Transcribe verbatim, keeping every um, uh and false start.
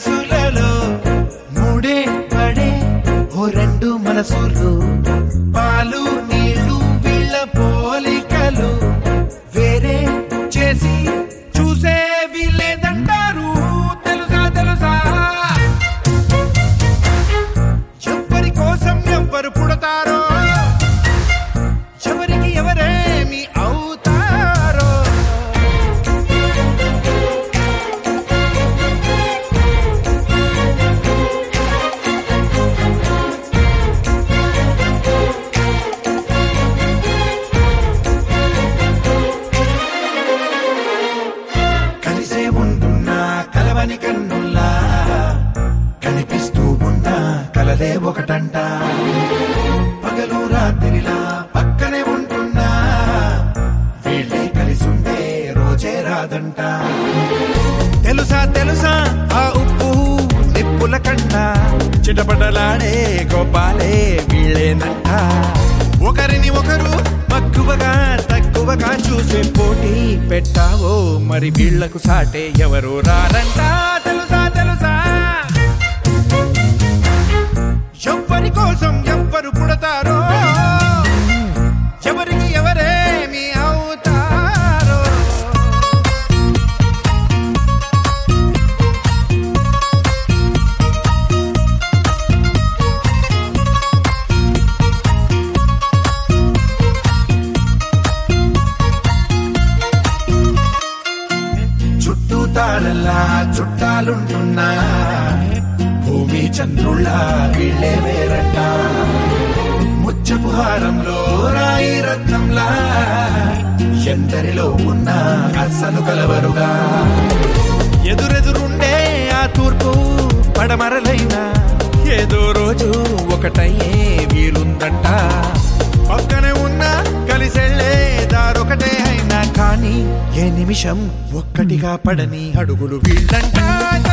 మనసులలో మూడే పడే ఓ రెండు మనసులు పాలు నీళ్లు వీళ్ళ పోలికలు వేరే చేసి చూసే వీళ్ళేదంటారు తెలుసా తెలుసా ఎవరి కోసం ఎవ్వరు పుడతారో ఎవరికి ఎవరేమి అవుతారో కలిసే ఉంటున్నా కలవని కన్నుల్లా కనిపిస్తూ ఉన్నా కలలే ఒకటంట పగలు రాత్రిలా పక్కనే ఉంటున్నా వీళ్ళే కలిసుండే రోజే రాదంట తెలుసా తెలుసా ఆ ఉప్పు నిప్పుల కంట చిటపటలాడే గోపాలే వీళ్ళేనంట ఒకరిని ఒకరు మక్కువగా తక్కువగా చూసే పోటీ పెట్టావో మరి వీళ్లకు సాటే ఎవరు రారంట తెలుసా తెలుసా ఎవ్వరి కోసం ఎవ్వరు పుడతారో ఎవరికి ఎవరేమి అవుతారో చుట్టూ తాళల్లా చుట్టాలుంటున్నా భూమి చంద్రుళ్ళ వీళ్ళే వేరంట ముచ్చపు హారంలో రాయి రత్నంలా ఎందరిలో ఉన్న అస్సలు కలవరుగా ఎదురెదురుండే ఆ తూర్పు పడమరలైనా ఏదో రోజు ఒకటయ్యే వీలుందంట పక్కనే ఉన్న కలిసెళ్ళే దారొకటే అయినా కానీ ఏ నిమిషం ఒక్కటిగా పడని అడుగులు వీళ్ళంట